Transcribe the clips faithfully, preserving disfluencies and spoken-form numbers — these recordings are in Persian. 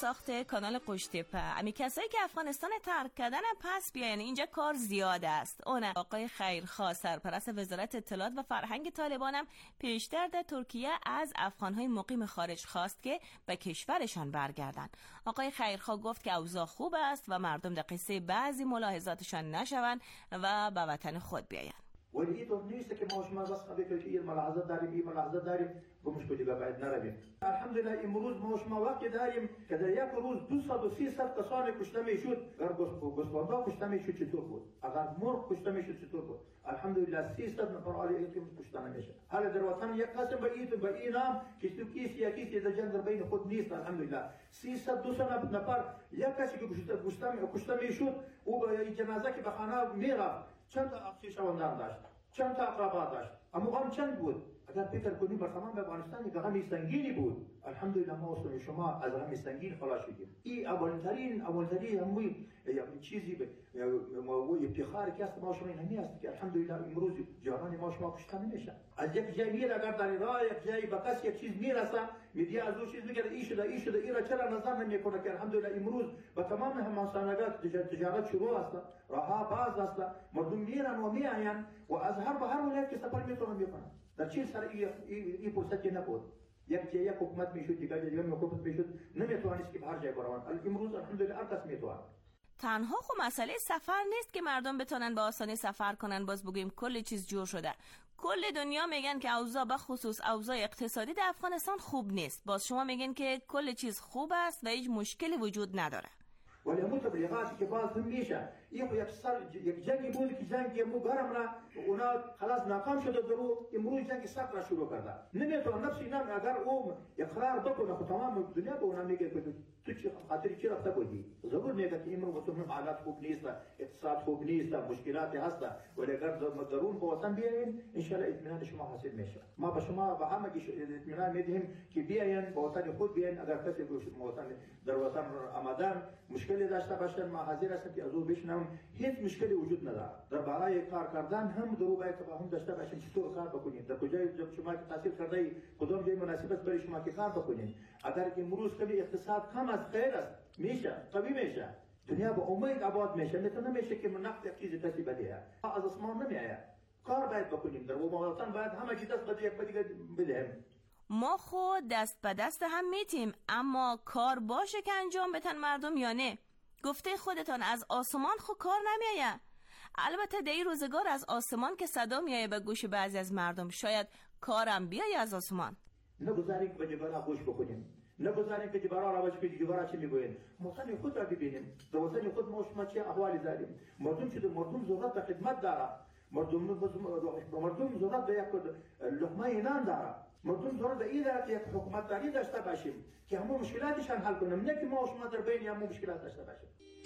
ساخت کانال قوشتپه. امی کسایی که افغانستان ترک کردن پس بیاین، اینجا کار زیاد است. اون آقای خیرخواه سرپرست وزارت اطلاعات و فرهنگ طالبانم پیشتر در ترکیه از افغانهای مقیم خارج خواست که به کشورشان برگردن. آقای خیرخواه گفت که اوضاع خوب است و مردم در قصه بعضی ملاحظاتشان نشوند و به وطن خود بیاین. ولی اینطور نیست که ما شما بس خبر که این ملاحظه داریم این ملاحظه داریم گمش کنیم باید نرویم. الحمدلله امروز ما شما وقت داریم که در یک روز دویست و سیصد کسان کشته میشد. اگر گوسفندا کشته میشد چطور بود؟ اگر مرغ کشته میشد چطور بود؟ الحمدلله سیصد نفر عالی این کشته نمیشه. حالا در وطن یک قسم به این به این نام که تو کیس یا کیس در جنگ در بین خود نیست. الحمدلله سیصد دویست نفر یک کسی که کشته کشته میشد او به جنازه که به خانه میرفت چند تا خویشاوندان داشت، چند تا اقربا داشت، اما غم چند بود؟ اگر فکر کنیم بر تمام افغانستان یک غم سنگینی بود. الحمدلله ما و شما از غم سنگین خلاص شدیم. این اولترین اولترین همون چیزی به ما افتخار که است ما شما این است که الحمدلله امروز جهان ما شما کشته نمیشه. از یک جای میره اگر در راه یک جای به کس یک چیز میرسه میدیا از اون چیز میگه این شده این شده این را چرا نظر نمیکنه که الحمدلله امروز به تمام همسانگات تجارت شروع است، راه باز است، مردم میرن و میآیند و از هر به هر ولایت که سفر میتونن میکنن. در چه سر این فرصتی نبود. یک جای یک حکومت میشد دیگه دیگه حکومت میشد نمیتوانست که به هر جای بروند. امروز الحمدلله هر کس میتونه. تنها خب مسئله سفر نیست که مردم بتونن به آسانی سفر کنن. باز بگیم کل چیز جور شده. کل دنیا میگن که اوضاع به خصوص اوضاع اقتصادی در افغانستان خوب نیست. باز شما میگن که کل چیز خوب است و هیچ مشکلی وجود نداره. ولی همون تبلیغاتی که باز هم میشه این یک سر یک جنگی بود که جنگی مو گرم را اونا خلاص ناکام شده درو امروز جنگ سخت را شروع کرده. نمیتونه نفسی نام اگر او اقرار بکنه خود تمام دنیا به اونا میگه که تو چی خاطر چی رفته بودی؟ ضرور میگه که امروز تو هم حالات خوب نیست، اقتصاد خوب نیست، مشکلاتی هست. ولی اگر درون به وطن بیاین ان شاء الله اطمینان شما حاصل میشه. ما به شما به همه اطمینان میدیم که بیاین به وطن خود بیاین. اگر کسی وطن در وطن آمدن مشکلی داشته باشن ما حاضر هستیم که از او بشنویم. هیچ مشکلی وجود نداره. در برای کار کردن هم درو باید که هم داشته باشین چطور کار بکنید. در کجای شما که تحصیل کرده ای کدام جای مناسب است برای شما که کار بکنید. اگر که امروز کمی اقتصاد کم از خیر است میشه قوی میشه دنیا به امید آباد میشه. مثلا نمیشه که من نقد یک چیزی کسی بده از اسمان نمیآید. کار باید بکنیم در وطن باید همه چیز دست بده یک بدیگه بدیم. ما خود دست به دست هم میتیم اما کار باشه که انجام بدن مردم یا نه. گفته خودتان از آسمان خود کار نمیآید. البته در این روزگار از آسمان که صدا میایه به گوش بعضی از مردم شاید کارم بیایه از آسمان. نگذاریم که جبرا خوش بکنیم. نگذاریم که جبرا را باشه که جبرا چی میگوین. وطن خود را ببینیم. در وطن خود ما شما چه احوالی داریم. مردم شده مردم ضرورت به خدمت داره. مردم مردم ضرورت به یک لقمه نان داره. مردم ضرورت به این داره که یک حکومت داری داشته باشیم که همون مشکلاتشان حل کنیم. نه که ما شما در بین همون مشکلات داشته باشیم.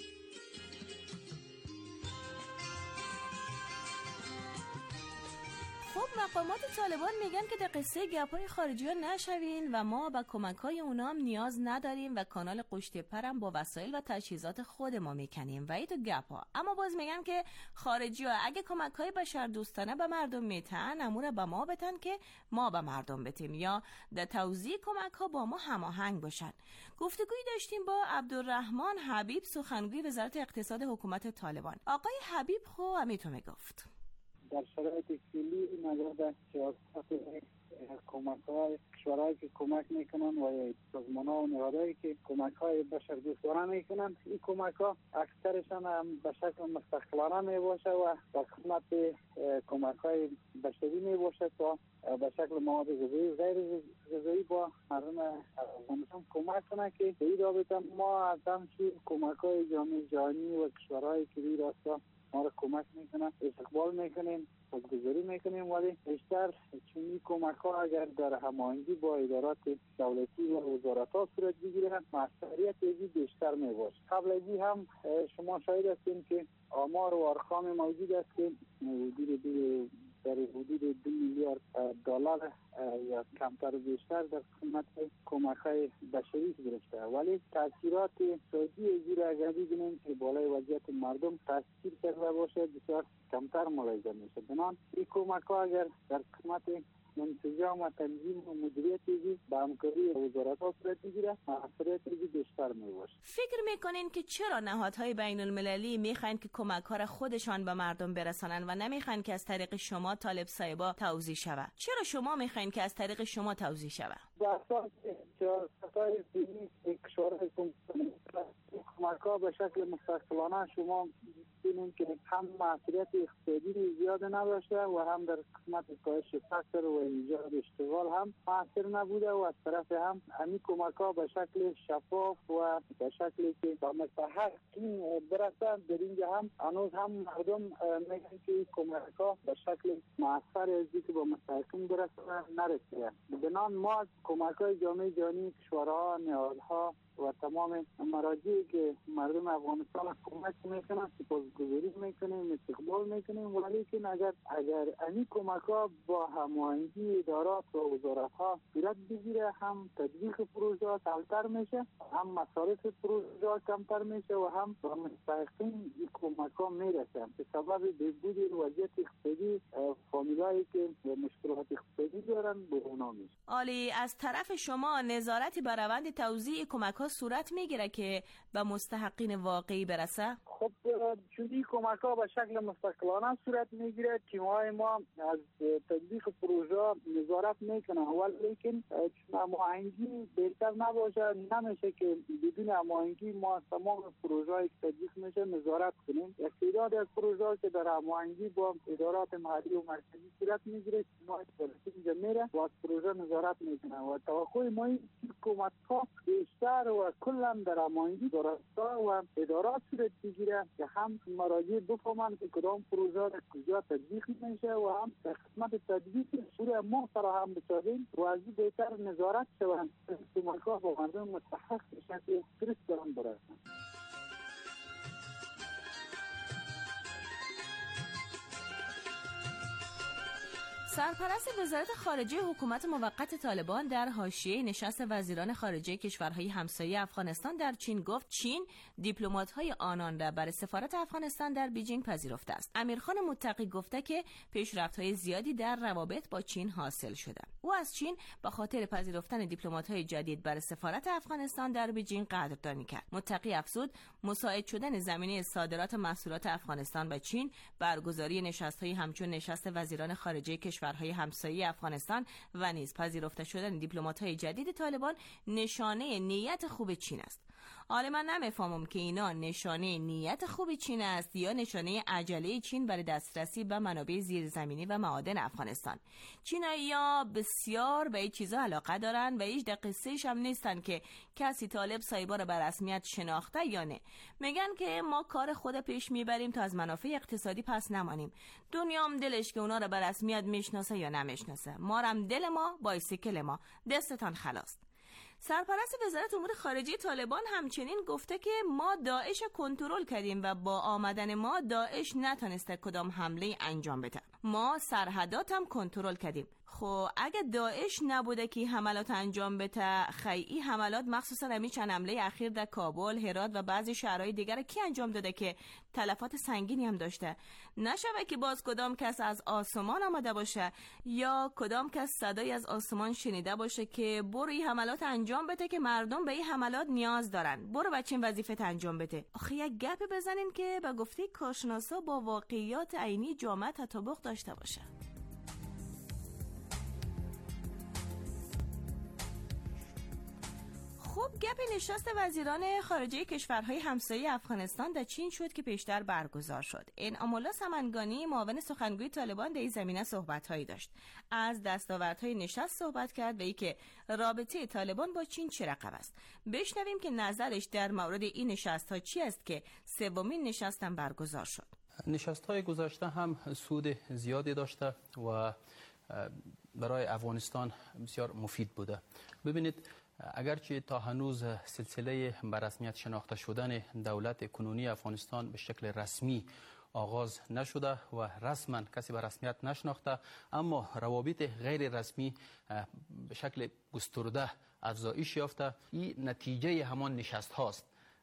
خب مقامات طالبان میگن که در قصه گپ‌های خارجی ها نشوین و ما به کمک‌های اونا هم نیاز نداریم و کانال قوشتپه هم با وسایل و تجهیزات خود ما میکنیم و این تو گپ‌ها. اما باز میگن که خارجی ها اگه کمک‌های بشردوستانه به مردم میتن امور به ما بتن که ما به مردم بتیم یا در توزیع کمک‌ها با ما هماهنگ باشن. گفتگویی داشتیم با عبدالرحمن حبیب سخنگوی وزارت اقتصاد حکومت طالبان. آقای حبیب خو همیتو میگفت در شرایط فعلی نظر سیاست کمک‌های کشورهایی که کمک میکنن و سازمان‌ها و نهادهایی که کمک‌های بشردوستانه میکنن این کمک‌ها اکثرشان هم به شکل مستقلانه میباشه و با خدمت کمک‌های بشری میباشه تا به شکل مواد غذایی و غیر غذایی با مردم افغانستان کمک کنه که به این رابطه ما از همچین کمک‌های جامعه جهانی و کشورهایی که این راستا ما را کمک میکنن استقبال میکنیم خودگذاری میکنیم ولی بیشتر چنین کمک ها اگر در هماهنگی با ادارات دولتی و وزارت ها صورت بگیرن موثریت ایزی بیشتر میباشه. قبل از این هم شما شاهد هستیم که آمار و ارقام موجود است که حدود در حدود دو میلیارد دلار یا کمتر و بیشتر در خدمت کمک های بشری گرفته ولی تاثیرات سودی زیر اگر ببینیم که بالای وضعیت مردم تاثیر کرده باشه بسیار کمتر ملاحظه میشه. بنابراین این کمک ها اگر در خدمت انسجام و تنظیم و مدیریتی به همکاری وزارت‌ها صورت می‌گیره، موثریت بیشتر می‌باشه. فکر می‌کنین که چرا نهادهای بین‌المللی می‌خواین که کمک‌ها را خودشان به مردم برسانن و نمی‌خواین که از طریق شما طالب صاحبا توزیع شود؟ چرا شما می‌خواین که از طریق شما توزیع شود؟ به اساس سیاست‌های دینی کشورهای کمک‌ها به شکل مستقلانه شما ببینید که هم مسئولیت اقتصادی زیاد نداشته و هم در قسمت کاهش فقر و ایجاد اشتغال هم موثر نبوده و از طرف هم همین کمک‌ها به شکل شفاف و به شکلی که با مستحق برسن. در اینجا هم هنوز هم مردم میگن که کمک‌ها به شکل موثر از که با مستحقین برسن نرسیده. بنابراین ما کمک‌های جامعه جهانی، کشورها، نهادها و تمام مراجعی که مردم افغانستان کمک میکنن سپاسگزاری میکنیم، استقبال میکنیم، ولی که اگر اگر این کمک‌ها با هماهنگی ادارات و وزارت‌ها صورت بگیره، هم تطبیق پروژه سهل‌تر میشه، هم مصارف پروژه کمتر میشه و هم به مستحقین این کمک‌ها میرسه. به سبب بهبود وضعیت اقتصادی فامیلایی که مشکلات اقتصادی دارن بهونه میشه. عالی. از طرف شما نظارتی بر روند توزیع کمک‌ها صورت میگیره که به مستحقین واقعی برسه؟ خب چون این کمک‌ها به شکل مستقلانه صورت میگیره، تیم‌های ما از تطبیق پروژه نظارت میکنن، ولی لیکن چون هماهنگی بهتر نباشه نمیشه که بدون هماهنگی ما تمام پروژه‌ای که تطبیق میشه نظارت کنیم. یک تعداد از پروژه‌ها که در هماهنگی با ادارات محلی و مرکزی صورت میگیره، ما اینجا میره و از پروژه نظارت میکنن و توقع ما این کمک‌ها بیشتر و کلا در هماهنگی دارستا و ادارات صورت بگیره که هم مراجع بفهمن که کدام پروژه در کجا تطبیق میشه و هم در خدمت تطبیق سوره ما فراهم بشویم و از این بهتر نظارت شوند که کمک‌ها با مردم مستحق به شکل درست دارن برسن. سرپرست وزارت خارجه حکومت موقت طالبان در حاشیه نشست وزیران خارجه کشورهای همسایه افغانستان در چین گفت چین دیپلمات‌های آنان را برای سفارت افغانستان در بیجینگ پذیرفته است. امیرخان متقی گفته که پیشرفت‌های زیادی در روابط با چین حاصل شده. او از چین به خاطر پذیرفتن دیپلمات‌های جدید برای سفارت افغانستان در بیجینگ قدردانی کرد. متقی افزود مساعد شدن زمینه صادرات محصولات افغانستان به چین، برگزاری نشست‌های همچون نشست وزیران خارجه کشورهای همسایه افغانستان و نیز پذیرفته شدن دیپلمات‌های جدید طالبان نشانه نیت خوب چین است. حالا من نمیفهمم که اینا نشانه نیت خوب چین است یا نشانه عجله چین برای دسترسی به منابع زیرزمینی و معادن افغانستان. چینایی‌ها بسیار به این چیزا علاقه دارن و هیچ دقیقه‌ش هم نیستن که کسی طالب صاحبا رو به رسمیت شناخته یا نه. میگن که ما کار خود پیش میبریم تا از منافع اقتصادی پس نمانیم. دنیا هم دلش که اونا رو به رسمیت میشناسه یا نمیشناسه. ما هم دل ما بایسیکل ما، دستتان خلاص. سرپرست وزارت امور خارجه طالبان همچنین گفته که ما داعش کنترل کردیم و با آمدن ما داعش نتونسته کدام حمله انجام بده. ما سرحدات هم کنترل کردیم. خب اگه داعش نبوده که حملات انجام بده، خیلی حملات مخصوصا همین چند حمله اخیر در کابل، هرات و بعضی شهرهای دیگر کی انجام داده که تلفات سنگینی هم داشته؟ نشوه که باز کدام کس از آسمان آمده باشه یا کدام کس صدای از آسمان شنیده باشه که برو این حملات انجام بده که مردم به این حملات نیاز دارن، برو بچین وظیفت انجام بده. آخه یک گپ بزنین که به گفته کارشناسا با واقعیات عینی جامعه تطابق داشته باشه. خب گپ نشست وزیران خارجه کشورهای همسایه افغانستان در چین شد که پیشتر برگزار شد. انعام الله سمنگانی معاون سخنگوی طالبان در این زمینه صحبت‌هایی داشت. از دستاوردهای نشست صحبت کرد و اینکه رابطه طالبان با چین چه رقم است. بشنویم که نظرش در مورد این نشست‌ها چی است که سومین نشست هم برگزار شد. نشست‌های گذشته هم سود زیادی داشته و برای افغانستان بسیار مفید بوده. ببینید اگرچه تا هنوز سلسله به رسمیت شناخته شدن دولت کنونی افغانستان به شکل رسمی آغاز نشده و رسما کسی به رسمیت نشناخته، اما روابط غیر رسمی به شکل گسترده افزایش یافته. این نتیجه همان نشست هاست.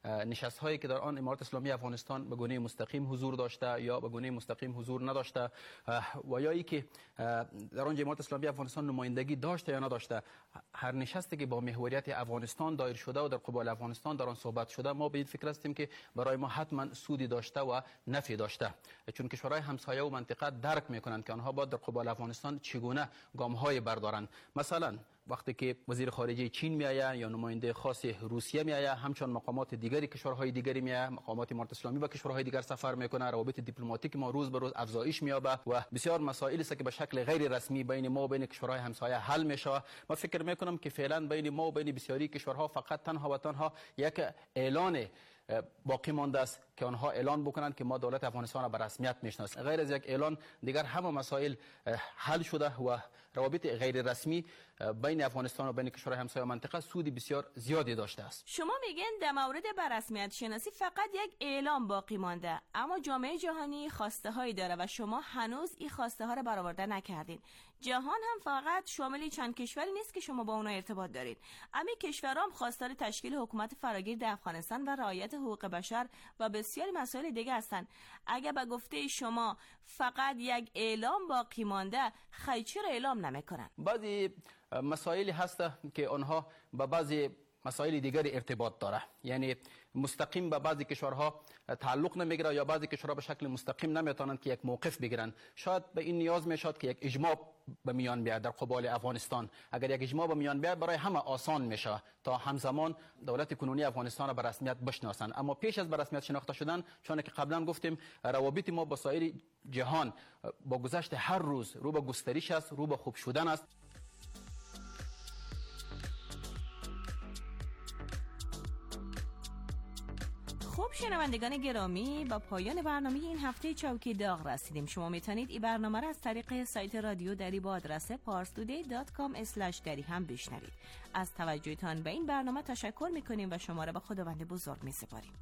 نشست هایی که در آن امارت اسلامی افغانستان به گونه مستقیم حضور داشته یا به گونه مستقیم حضور نداشته و یا ای که در آن امارت اسلامی افغانستان نمایندگی داشته یا نداشته، هر نشستی که با محوریت افغانستان دایر شده و در قبال افغانستان در آن صحبت شده، ما به این فکر هستیم که برای ما حتما سودی داشته و نفعی داشته، چون کشورهای همسایه و منطقه درک میکنند که آنها باید در قبال افغانستان چگونه گام‌های بردارند. مثلا وقتی که وزیر خارجه چین میآید یا نماینده خاص روسیه میآید، همچنان مقامات دیگری کشورهای دیگری میآید، مقامات امارت اسلامی با کشورهای دیگر سفر میکنه، روابط دیپلماتیک ما روز به روز افزایش مییابه و بسیار مسائلی است که به شکل غیر رسمی بین ما و بین کشورهای همسایه حل میشه. ما فکر میکنم که فعلا بین ما و بین بسیاری کشورها فقط تنها و تنها یک اعلان باقی مانده است که آنها اعلان بکنند که ما دولت افغانستان را به رسمیت میشناسیم. غیر از یک اعلان دیگر همه مسائل حل شده و روابط غیر رسمی بین افغانستان و بین کشورهای همسایه منطقه سودی بسیار زیادی داشته است. شما میگن در مورد به رسمیت شناسی فقط یک اعلان باقی مانده، اما جامعه جهانی خواسته هایی داره و شما هنوز این خواسته ها را برآورده نکردین. جهان هم فقط شامل چند کشوری نیست که شما با اونها ارتباط دارید. همین کشورها هم خواستار تشکیل حکومت فراگیر در افغانستان و رعایت حقوق بشر و بسیاری مسائل دیگه هستند. اگه به گفته شما فقط یک اعلام باقی مانده، خیلی چرا اعلام نمیکنن؟ بعضی مسائلی هست که آنها با بعضی مسائل دیگر ارتباط داره، یعنی مستقیم به بعضی کشورها تعلق نمیگیره یا بعضی کشورها به شکل مستقیم نمیتونن که یک موقف بگیرن. شاید به این نیاز میشد که یک اجماع به میان بیاد در قبال افغانستان. اگر یک اجماع به میان بیاد برای همه آسان میشه تا همزمان دولت کنونی افغانستان را به رسمیت بشناسن. اما پیش از به رسمیت شناخته شدن، چون که قبلا گفتیم، روابط ما با سایر جهان با گذشت هر روز رو به گسترش است، رو به خوب شدن است. خب شنوندگان گرامی، با پایان برنامه این هفته چوکی داغ رسیدیم. شما میتونید این برنامه را از طریق سایت رادیو دری با آدرس پارس تودی دات کام اسلش دری هم بشنوید. از توجهتان به این برنامه تشکر میکنیم و شما را به خداوند بزرگ میسپاریم.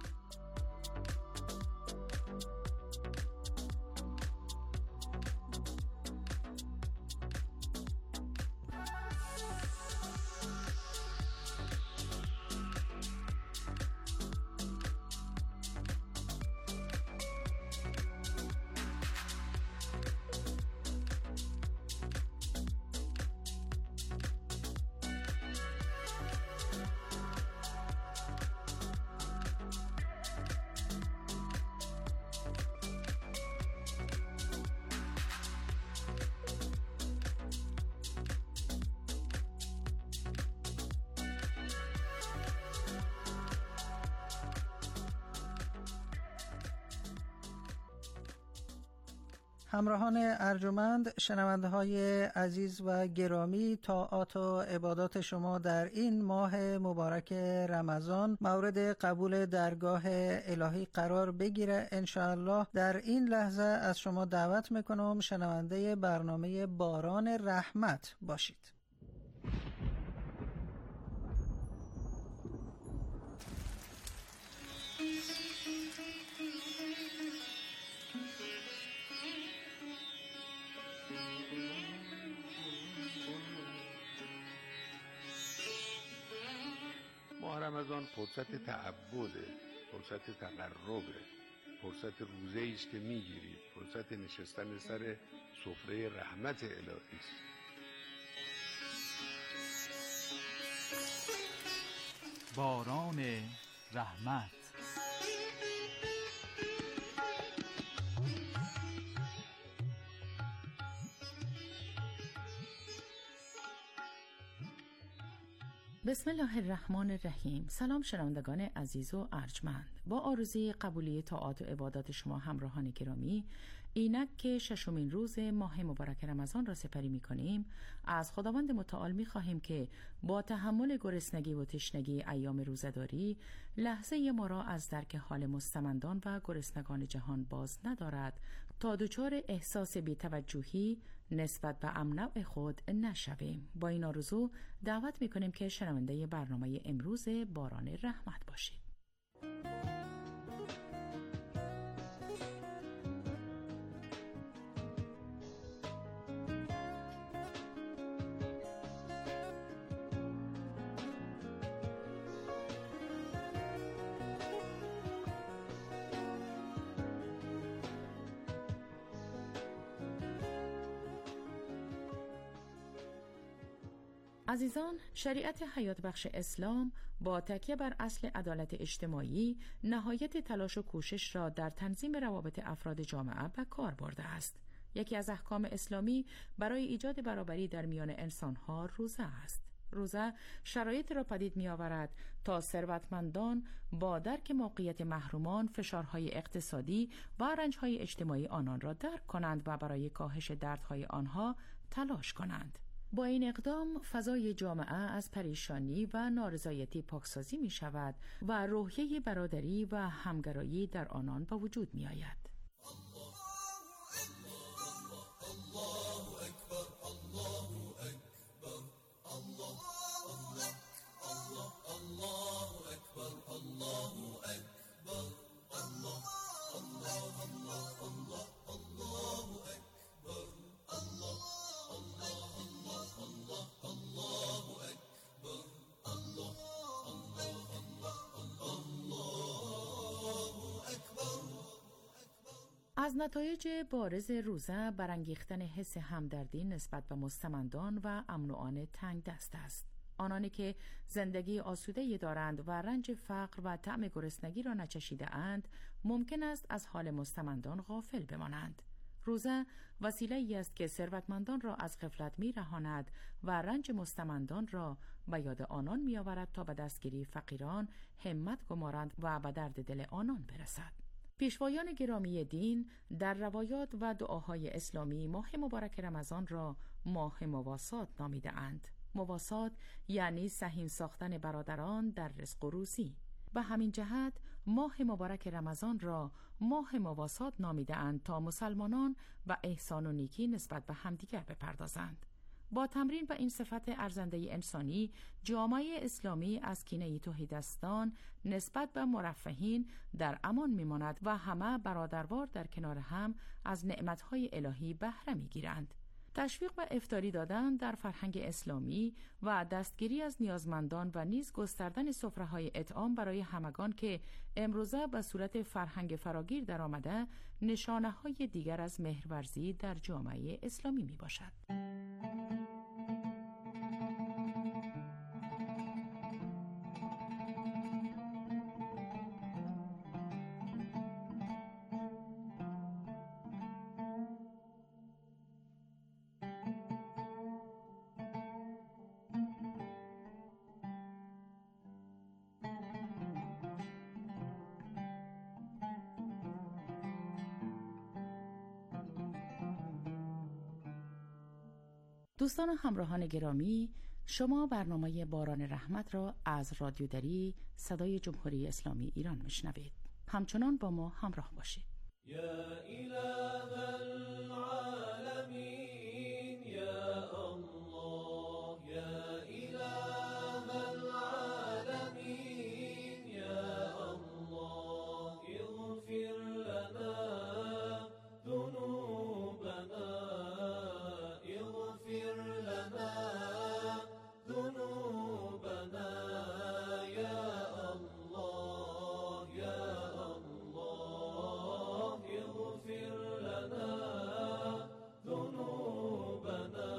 همراهان ارجمند، شنونده های عزیز و گرامی، طاعات و عبادات شما در این ماه مبارک رمضان مورد قبول درگاه الهی قرار بگیره انشاءالله. در این لحظه از شما دعوت میکنم شنونده برنامه باران رحمت باشید. ماه رمضان فرصت تعبده، فرصت تقربه، فرصت روزه‌ای است که میگیرید، فرصت نشستن سر سفره رحمت الهی است. باران رحمت. بسم الله الرحمن الرحیم. سلام شنوندگان عزیز و ارجمند، با آرزوی قبولی طاعات و عبادات شما همراهان گرامی، اینک که ششمین روز ماه مبارک رمضان را سپری می کنیم، از خداوند متعال می خواهیم که با تحمل گرسنگی و تشنگی ایام روزه‌داری لحظه ما را از درک حال مستمندان و گرسنگان جهان باز ندارد تا دچار احساس بی‌توجهی نسبت به امنوع خود نشویم. با این آرزو دعوت می کنیم که شنونده برنامه امروز باران رحمت باشید. عزیزان، شریعت حیات بخش اسلام با تکیه بر اصل عدالت اجتماعی نهایت تلاش و کوشش را در تنظیم روابط افراد جامعه به کار برده است. یکی از احکام اسلامی برای ایجاد برابری در میان انسانها روزه است. روزه شرایط را پدید می آورد تا ثروتمندان با درک موقعیت محرومان فشارهای اقتصادی و رنجهای اجتماعی آنان را درک کنند و برای کاهش دردهای آنها تلاش کنند. با این اقدام فضای جامعه از پریشانی و نارضایتی پاکسازی می شود و روحیه برادری و همگرایی در آنان به وجود می آید. از نتایج بارز روزه برانگیختن حس همدردی نسبت به مستمندان و امن و آن تنگ دست است. آنانی که زندگی آسوده‌ای دارند و رنج فقر و طعم گرسنگی را نچشیده اند، ممکن است از حال مستمندان غافل بمانند. روزه وسیله‌ای است که ثروتمندان را از غفلت می‌رهاند و رنج مستمندان را به یاد آنان می‌آورد تا به دستگیری فقیران همت گمارند و به درد دل آنان برسد. پیشوایان گرامی دین در روایات و دعاهای اسلامی ماه مبارک رمضان را ماه مواسات نامیده اند. مواسات یعنی سهیم ساختن برادران در رزق و روزی. به همین جهت ماه مبارک رمضان را ماه مواسات نامیده اند تا مسلمانان و احسان و نیکی نسبت به همدیگر بپردازند. با تمرین به این صفت ارزنده انسانی، جامعه اسلامی از کینه توحیدستان نسبت به مرفهین در امان میماند و همه برادروار در کنار هم از نعمتهای الهی بهره میگیرند. تشویق و افطاری دادن در فرهنگ اسلامی و دستگیری از نیازمندان و نیز گستردن سفره‌های اطعام برای همگان که امروزه به صورت فرهنگ فراگیر در آمده، نشانه‌های دیگر از مهرورزی در جامعه اسلامی می باشد. دوستان و همراهان گرامی، شما برنامه باران رحمت را از رادیو دری صدای جمهوری اسلامی ایران میشنوید. همچنان با ما همراه باشید. یا اله العالمین یا الله، یا اله العالمین یا الله، اغفر لنا ذنوبنا، اغفر لنا ذنوبنا یا الله، یا الله، اغفر لنا ذنوبنا،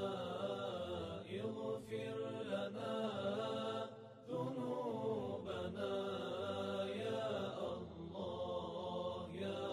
اغفر لنا ذنوبنا یا الله، یا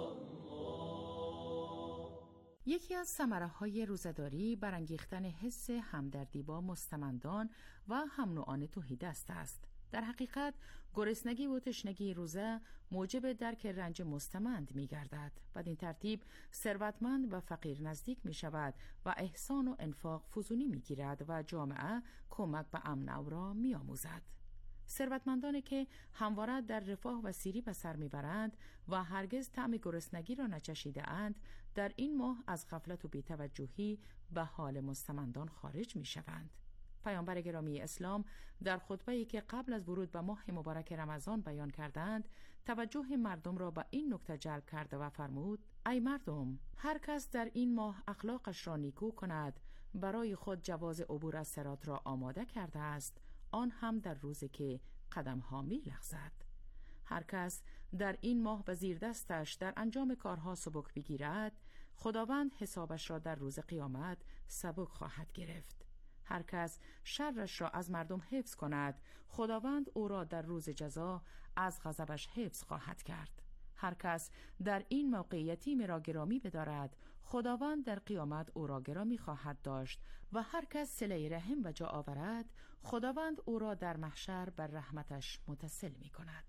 الله. یکی از ثمره‌های روزه‌داری برانگیختن حس همدردی با مستمندان و هم نوعان توحیدست است. در حقیقت گرسنگی و تشنگی روزه موجب درک رنج مستمند می گردد. بدین ترتیب ثروتمند و فقیر نزدیک می شود و احسان و انفاق فزونی می گیرد و جامعه کمک به امن را می آموزد. ثروتمندانی که همواره در رفاه و سیری به سر میبرند و هرگز طعم گرسنگی را نچشیده اند، در این ماه از غفلت و بی‌توجهی به حال مستمندان خارج می شوند. پیامبر گرامی اسلام در خطبه‌ای که قبل از ورود به ماه مبارک رمضان بیان کردند، توجه مردم را به این نکته جلب کرده و فرمود: ای مردم، هر کس در این ماه اخلاقش را نیکو کند، برای خود جواز عبور از صراط را آماده کرده است، آن هم در روزی که قدم‌ها می‌لغزد. هر کس در این ماه به زیر دستش در انجام کارها سبک بگیرد، خداوند حسابش را در روز قیامت سبک خواهد گرفت. هر کس شرش را از مردم حفظ کند، خداوند او را در روز جزا از غضبش حفظ خواهد کرد. هر کس در این موقع یتیم را گرامی بدارد، خداوند در قیامت او را گرامی خواهد داشت و هر کس صله رحم و جا آورد، خداوند او را در محشر بر رحمتش متصل می کند.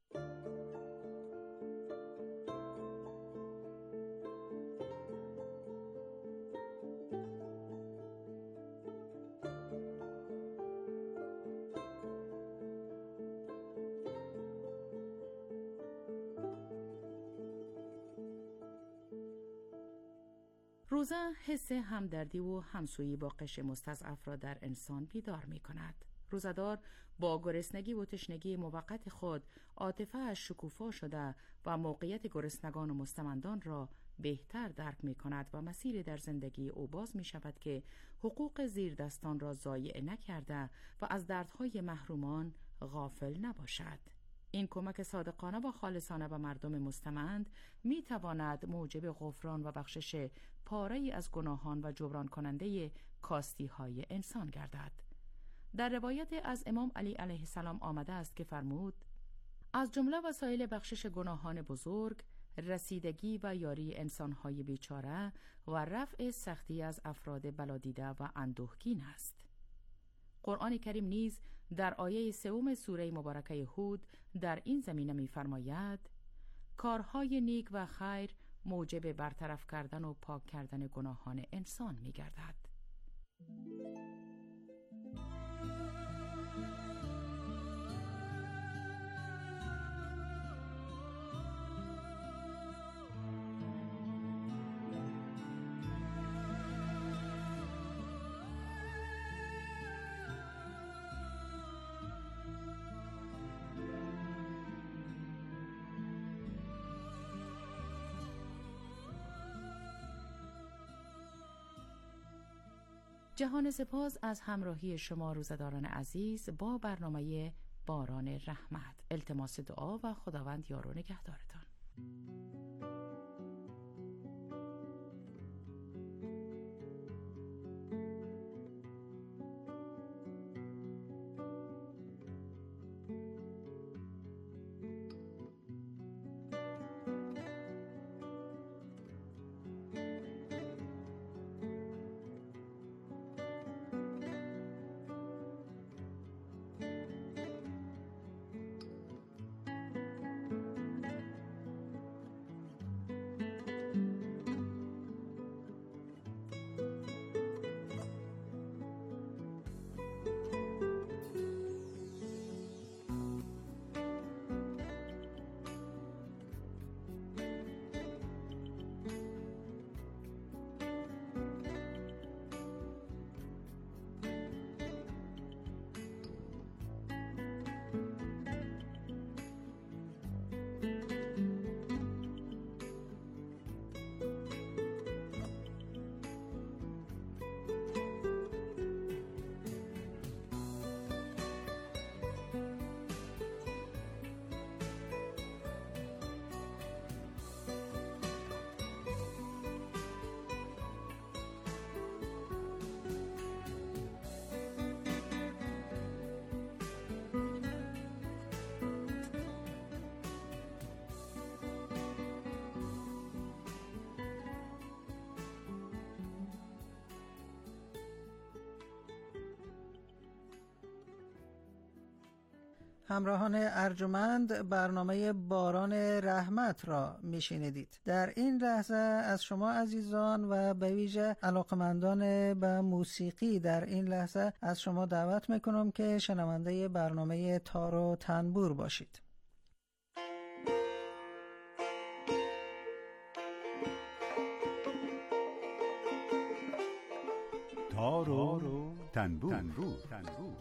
روزه حس همدردی و همسویی با قشر مستضعف را در انسان بیدار می کند. روزدار با گرسنگی و تشنگی موقت خود عاطفه‌اش شکوفا شده و موقعیت گرسنگان و مستمندان را بهتر درک می کند و مسیر در زندگی او باز می شود که حقوق زیردستان را ضایع نکرده و از دردهای محرومان غافل نباشد. این کمک صادقانه و خالصانه به مردم مستمند می تواند موجب غفران و بخشش پاره‌ای از گناهان و جبران کننده کاستی های انسان گردد. در روایت از امام علی علیه السلام آمده است که فرمود: از جمله وسایل بخشش گناهان بزرگ، رسیدگی و یاری انسانهای بیچاره و رفع سختی از افراد بلادیده و اندوهگین است. قرآن کریم نیز در آیه سوم سوره مبارکه هود در این زمینه می‌فرماید: کارهای نیک و خیر موجب برطرف کردن و پاک کردن گناهان انسان می‌گردد. جهان سپاس از همراهی شما روزداران عزیز با برنامه باران رحمت. التماس دعا و خداوند یار و نگهدارتان. همراهان ارجمند، برنامه باران رحمت را میشنیدید. در این لحظه از شما عزیزان و به ویژه علاقمندان به موسیقی در این لحظه از شما دعوت میکنم که شنونده برنامه تار و تنبور باشید. تار و تنبور, تنبور. تنبور.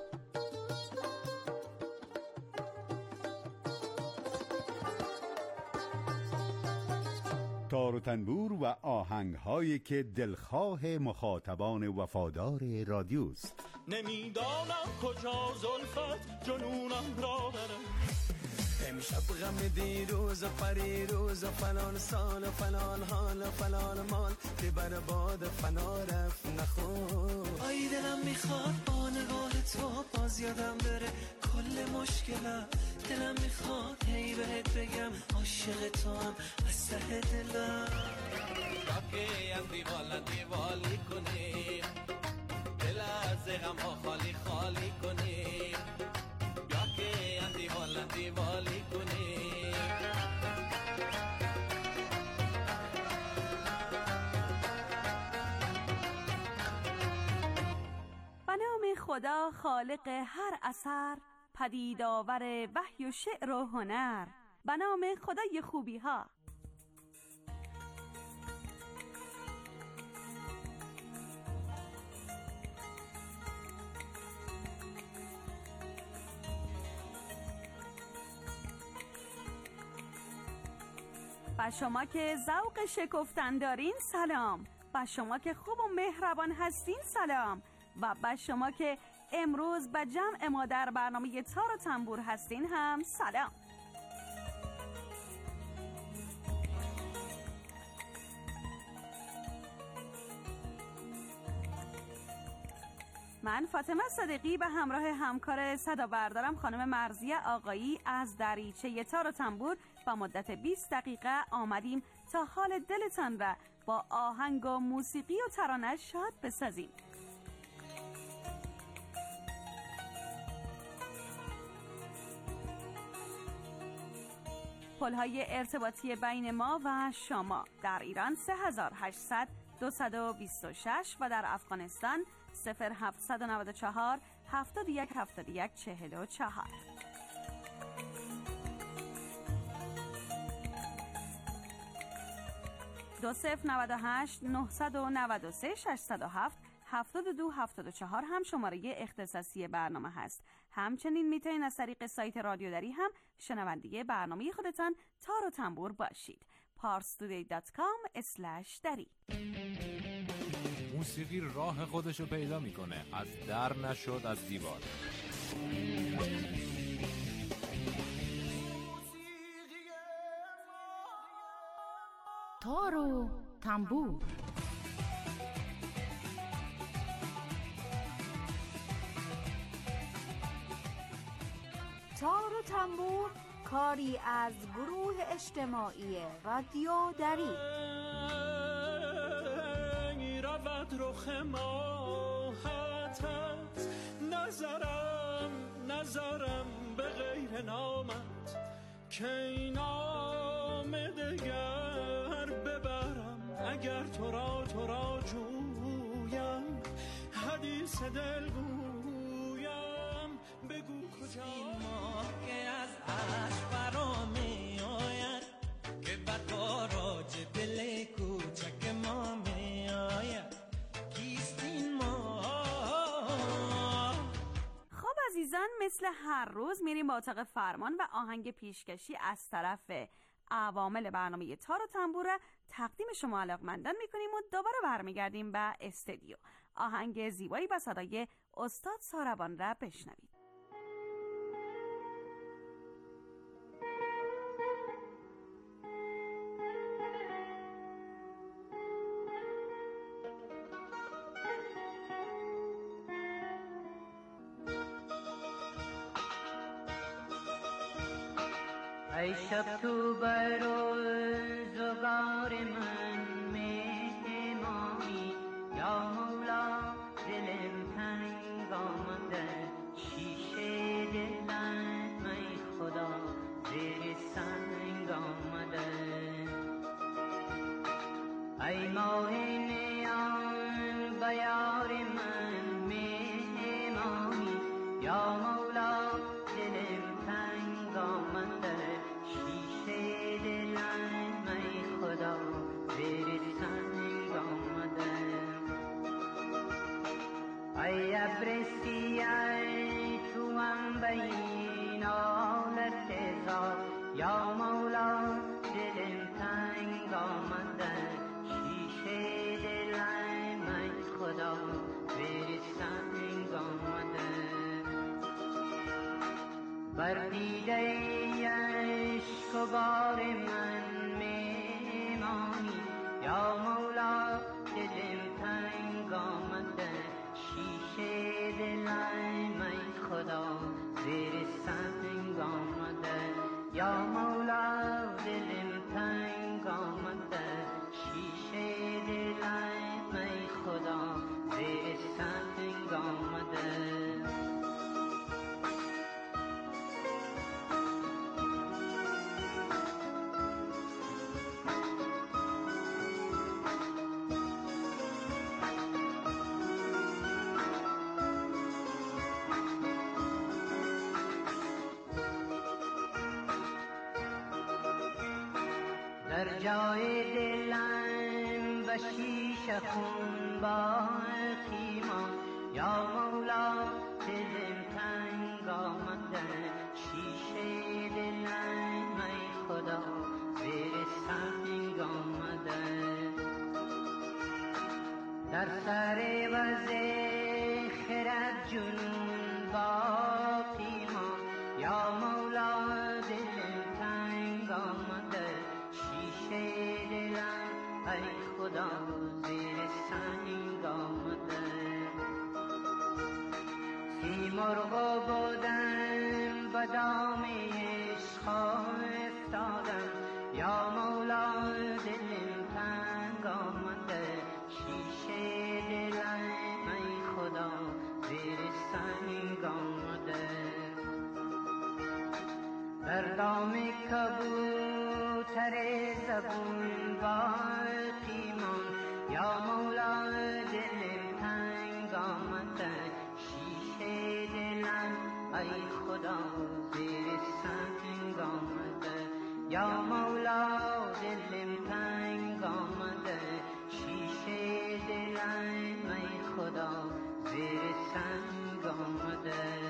تار و تنبور و آهنگ‌هایی که دلخواه مخاطبان وفادار رادیوست. نمیدانم کجا زلفت جنونم را برم، شب غم دیروز و پریروز و فلان سال و فلان حال و فلان مال که بر باد فنا رفت نخون. آی دلم میخواد با نگاه تو باز یادم بره کل مشکلم. دلم میخواد هی بهت بگم عاشق تو هم از ته دلم. که هم دیوالا دیوالی کنیم دل از غم ها خالی خالی کنیم. بیا که هم دیوالا دیوالی کنیم. به نام خدا خالق هر اثر، پدید آور وحی و شعر و هنر. به نام خدای خوبی ها. با شما که ذوق شکفتن دارین سلام. با شما که خوب و مهربان هستین سلام. و با شما که امروز به جمع ما در برنامه تار و تنبور هستین هم سلام. من فاطمه صدیقی به همراه همکار صدا بردارم خانم مرضیه آقایی از دریچه تار و تنبور با مدت بیست دقیقه آمدیم تا حال دلتان را با آهنگ و موسیقی و ترانه شاد بسازیم. پل‌های ارتباطی بین ما و شما در ایران سه هزار و هشتصد دویست و بیست و شش و در افغانستان صفر هفتصد و نود و چهار هفتاد و یک هفتاد و یک چهل و چهار. دو صفر نود و هشت نهصد و نود و سه ششصد و هفت هفتاد و دو هفتاد و چهار هم شماره اختصاصی برنامه هست. همچنین میتونید از طریق سایت رادیو دری هم شنونده برنامه خودتان تار و تنبور باشید. پارس تودی دات کام اسلش دری. موسیقی راه خودشو پیدا میکنه، از در نشد از دیوار. تار و تنبور. تار و تنبور کاری از گروه اجتماعی رادیو دری. رود رخ ماهتت نظرم نظرم به غیر نامت که این نام دگر ببرم. اگر تو را تو را جویم حدیث دل گویم بگو کجا این ماه که از عشق برامی آید که بداراج دل کوچک ما می آید. کیست این ماه؟ خب عزیزان، مثل هر روز میریم با اتاق فرمان و آهنگ پیشکشی از طرف عوامل برنامه تار و تنبور تقدیم شما علاقمندان میکنیم و دوباره برمیگردیم به استودیو. آهنگ زیبایی با صدای استاد ساربان را بشنوید. ای شب تو بر روزگار من مهمانی یا مولا دلم تنگ آمده شیشه دلم ای خدا زیر سنگ آمده. ای ماه نیان به یار من مهمانی یا مولا دلم تنگ آمده شیشه دلم ای خدا زیر سنگ آمده. ای ابر سیاه تو هم بین آلت زار یا مولا دلم تنگ آمده شیشه دلم ای خدا زیر سنگ آمده. بر دیده بار من میمانی یا مولا دلم تنگ آمده شیشه دلم ای خدا زیر سنگ آمده یا مولا دلم تنگ آمده شیشه دلم ای خدا زیر سنگ آمده در جای دلم به شیشه خون باقی ماند یا مولا دلم تنگ آمده شیشه دلم ای خدا زیر سنگ آمده در سر وز خرد جنون باقی ماند یا مولا دلم تنگ آمده شیشه دلم ای خدا زیر سنگ آمده سیمرغ بودم به دام عشق افتادم یا مولا دلم تنگ آمده شیشه دلم ای خدا زیر سنگ آمده در دام کبوتر زبون باقی ماند یا مولا دلم تنگ آمده شیشه دلم ای خدا زیر سنگ آمده یا مولا دلم تنگ آمده شیشه دلم ای خدا زیر سنگ آمده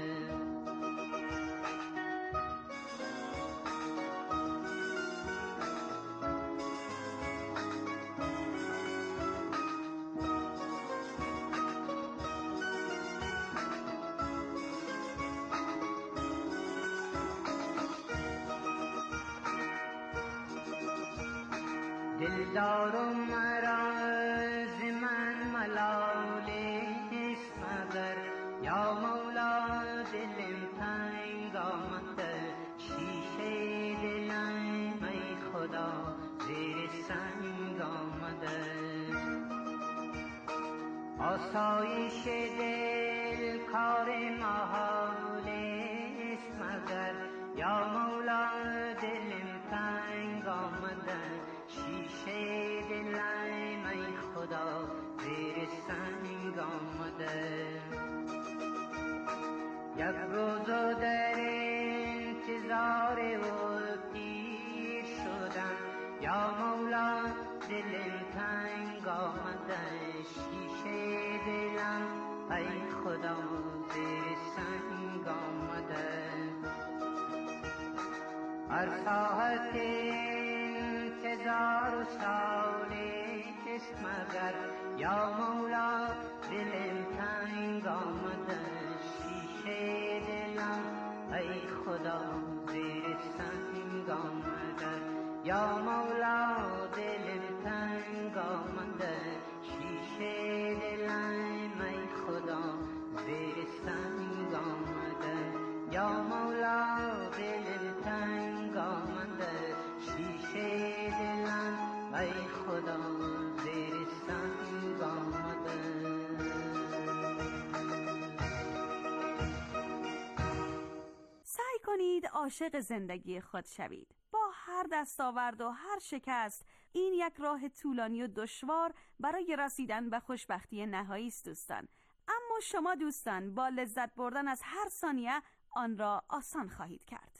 دلدارم مرا ز من ملال است مگر یا مولا دلم تنگ آمده شیشه دلم ای خدا زیر سنگ آمده آسایش دل کار محال است مگر یا مولا دلم تنگ آمده شیشه دلم ای خدا زیر سنگ آمده یک روز در انتظار او پیر شدم یا مولا دلم تنگ آمده شیشه دلم ای خدا زیر سنگ آمده هر ساعت انتظار و سال است مگر یا مولا دلم تنگ آمده شیشه دلم ای خدا زیر سنگ آمده یا مولا دلم تنگ آمده شیشه دلم ای خدا زیر سنگ آمده یا مولا دلم تنگ آمده شیشه دلم ای خدا زیر سنگ آمده سعی کنید عاشق زندگی خود شوید. با هر دستاورد و هر شکست این یک راه طولانی و دشوار برای رسیدن به خوشبختی نهایی است دوستان، اما شما دوستان با لذت بردن از هر ثانیه آن را آسان خواهید کرد.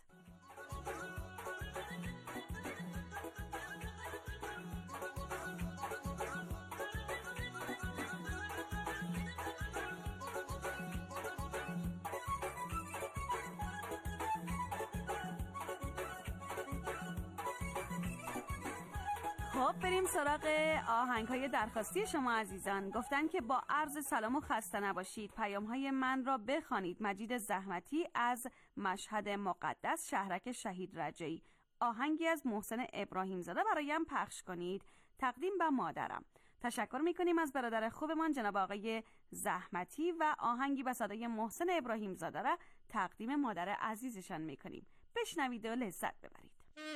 خب بریم سراغ آهنگ‌های درخواستی شما عزیزان. گفتن که با عرض سلام و خسته نباشید پیام‌های من را بخوانید. مجید زحمتی از مشهد مقدس، شهرک شهید رجایی. آهنگی از محسن ابراهیم زاده برایم پخش کنید، تقدیم به مادرم. تشکر میکنیم از برادر خوبمان جناب آقای زحمتی و آهنگی به صدای محسن ابراهیم زاده را تقدیم مادر عزیزشان میکنیم. بشنوید و لذت ببرید.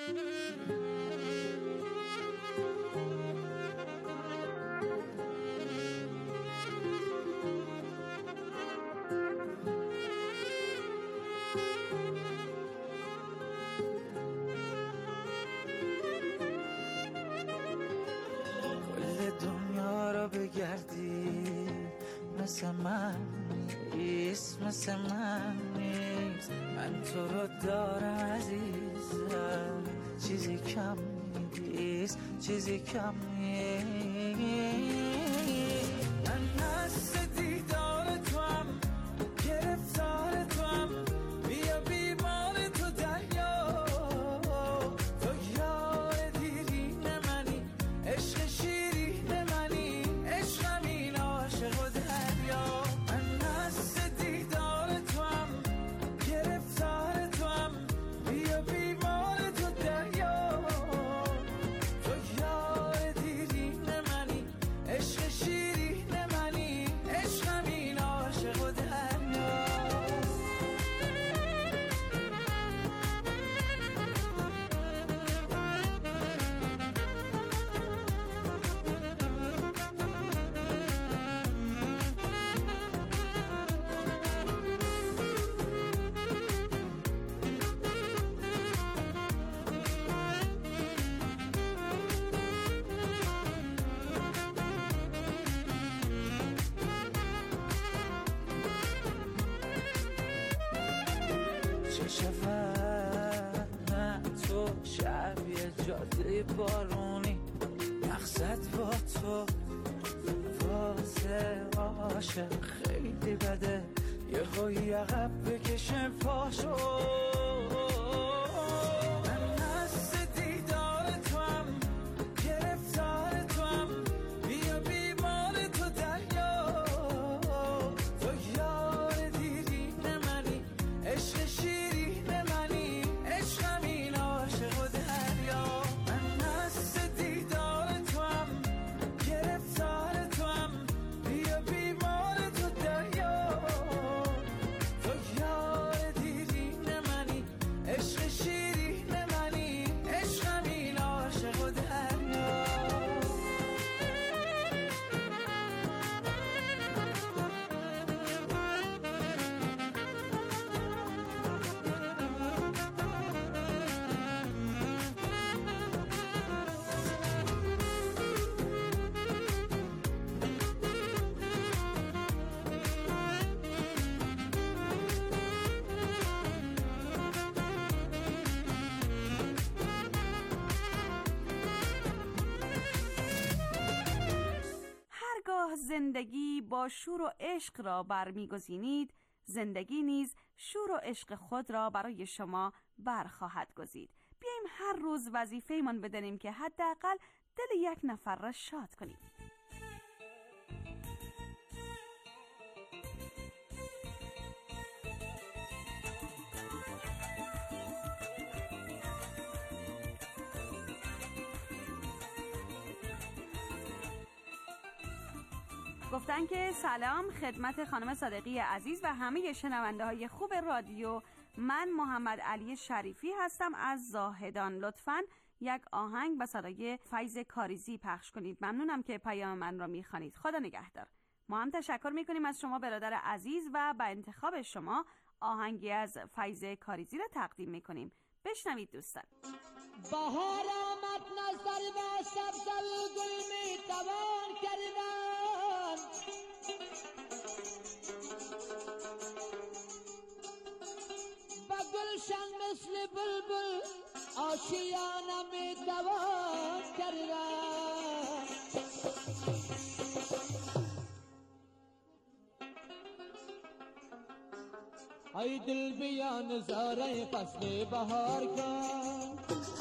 بگردی مثل من نیست، مثل من نیست. من تو رو دارم عزیزم، چیزی کم نیست، چیزی کم نیست. من هست دیدار تو هم، گرفتار تو هم، بیا بیمار تو دریا. تو یار دیرین منی، عشق شیرین منی، عشقم این عاشق و دریا. من هست دیدار تو هم، گرفتار تو هم، بیا بیمار تو دریا. تو یار دیرین منی، عشق شیرین منی، عشقم این عاشق و دریا. چه شود نه تو شبیه جاده بارونی، مقصد با تو واسه عاشق خیلی بده، یه خوی عقب بکشه پاشو. من هست دیدار تو هم، گرفتار تو هم، بیا بیمار تو دریا. تو یار دیرین منی، عشق شیرین منی، عشقم این عاشق و دریا. من هست دیدار تو هم، گرفتار تو هم، بیا بیمار تو دریا. تو یار دیرین منی، عشق شیرین منی، عشقم این عاشق و دریا. هرگاه زندگی با شور و عشق را برمیگزینید، زندگی نیز شور و عشق خود را برای شما برخواهد گزید. بیایم هر روز وظیفه‌مان بدانیم که حداقل دل یک نفر را شاد کنیم. گفتن که سلام خدمت خانم صادقی عزیز و همه شنونده های خوب رادیو. من محمد علی شریفی هستم از زاهدان. لطفاً یک آهنگ به صدای فیض کاریزی پخش کنید. ممنونم که پیام من را میخوانید. خدا نگهدار. ما هم تشکر میکنیم از شما برادر عزیز و به انتخاب شما آهنگی از فیض کاریزی را تقدیم میکنیم. بشنوید دوستان. بهار آمد نظر با سبز و گل می توان کردن، با گلشن مثل بلبل آشیانه می توان کردن. ای دل بیا نظاره فصل بهار کن،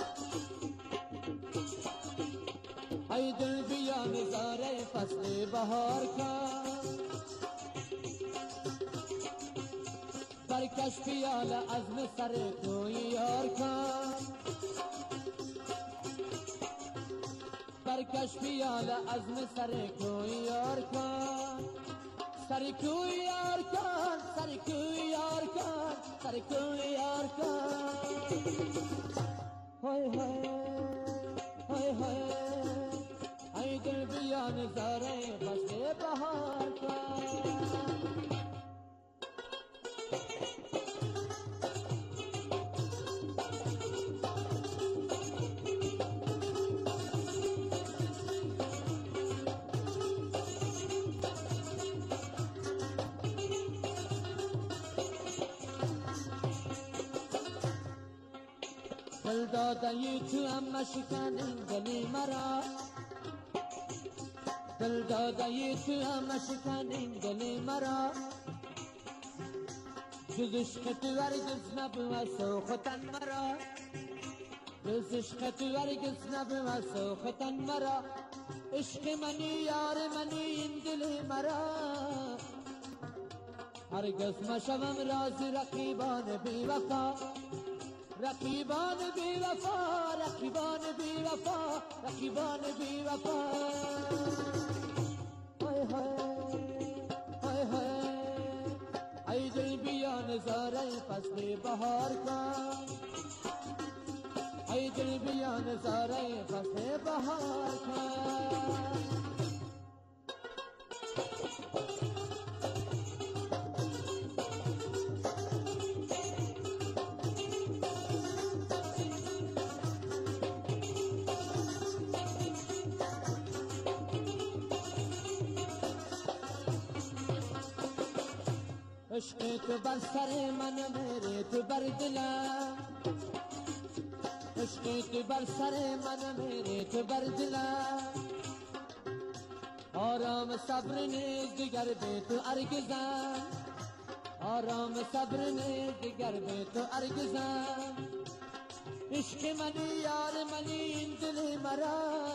ای دل بیا نظاره فصل بهار کن، برکش پیاله عزم سر توی یار کن. سرکش پیاله عزم سر کوی یار کن سر کوی یار کن سر کوی یار کن سر کوی یار کن های های های های ای دل بیا نظاره فصل بهار کن دل دادایی تو هم شکنین دلی مرا دل دادایی تو هم شکنین دلی مرا جز عشق تو هرگز نبود سوختن مرا جز عشق تو هرگز نبود سوختن مرا عشق منی یار منی این دل مرا هرگز مشوم راز رقیبان بی وفا رقیبان بی وفا رقیبان بی وفا رقیبان بی وفا های های های های ای دل بیا نظاره فصل بهار کن ای دل بیا نظاره فصل بهار کن عشق تو بر سر من میره تو بر دلم عشق تو بر سر من میره تو بر دلم آرام صبر نیست دیگر به تو ارگزم آرام صبر نیست دیگر به تو ارگزم عشق منی یار منی این دل مرا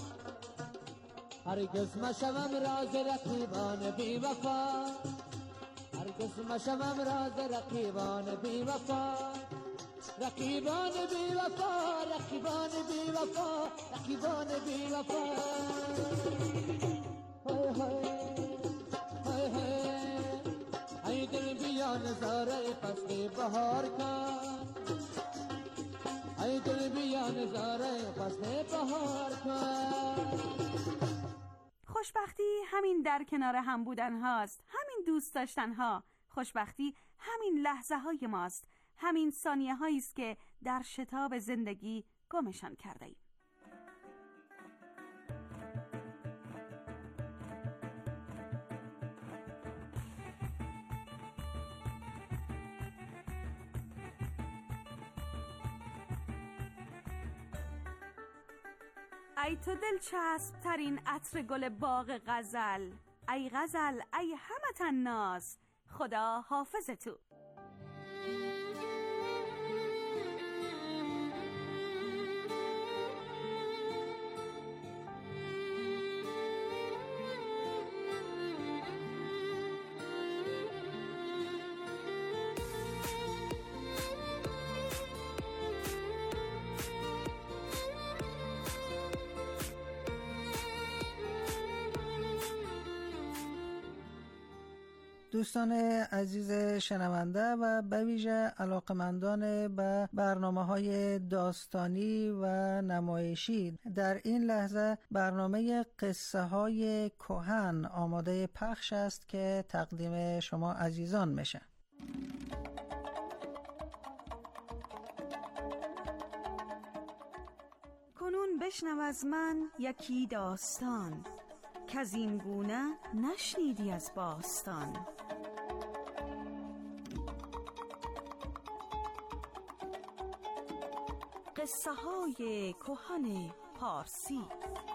هرگز مشوم راز رقیبان بی وفا هرگز مشوم راز رقیبان بی وفا رقیبان بی وفا رقیبان بی وفا رقیبان بی وفا های های های های ای دل بیا نظاره فصل بهار کن ای دل بیا نظاره فصل بهار کن خوشبختی همین در کنار هم بودن هاست، همین دوست داشتن ها. خوشبختی همین لحظه های ماست، همین ثانیه هایی است که در شتاب زندگی گمشان کرده ایم. ای تو دلچسب ترین عطر گل باغ غزل، ای غزل ای همت الناس، خدا حافظ تو. دوستان عزیز شنونده و به ویژه علاقمندان به برنامه‌های داستانی و نمایشی، در این لحظه برنامه قصه های کهن آماده پخش است که تقدیم شما عزیزان میشه. کنون بشنو از من یکی داستان، که از این گونه نشنیدی از باستان. قصه های کهن پارسی.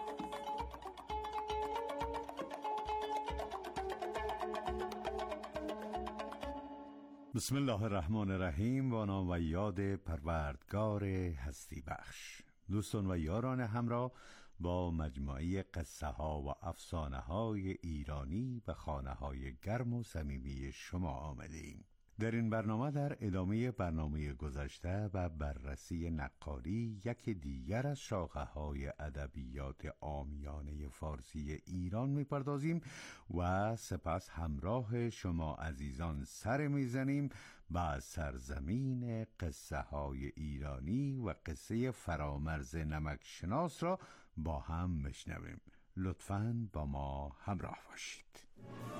بسم الله الرحمن الرحیم. و نام و یاد پروردگار هستی بخش. دوستان و یاران همراه، با مجموعه قصه ها و افسانه های ایرانی به خانه های گرم و صمیمی شما آمده ایم. در این برنامه در ادامه برنامه گذشته و بررسی نقالی یک دیگر از شاخه‌های ادبیات عامیانه فارسی ایران می‌پردازیم و سپس همراه شما عزیزان سر می‌زنیم و سرزمین قصه های ایرانی و قصه فرامرز نمکشناس را با هم میشنویم. لطفاً با ما همراه باشید.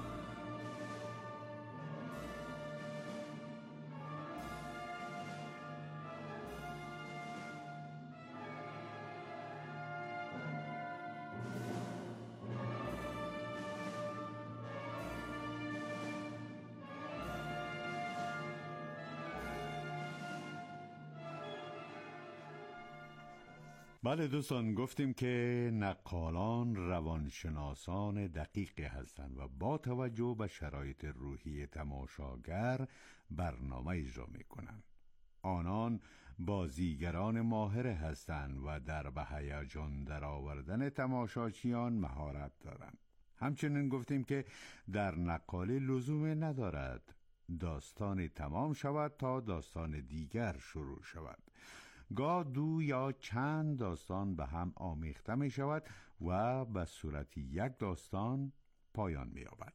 بله دوستان، گفتیم که نقالان روانشناسان دقیقی هستند و با توجه به شرایط روحی تماشاگر برنامه اجرا می کنند. آنان بازیگران ماهر هستند و در به هیجان در آوردن تماشاچیان مهارت دارند. همچنین گفتیم که در نقالی لزوم ندارد داستان تمام شود تا داستان دیگر شروع شود. گاه دو یا چند داستان به هم آمیخته می شود و به صورت یک داستان پایان می یابد.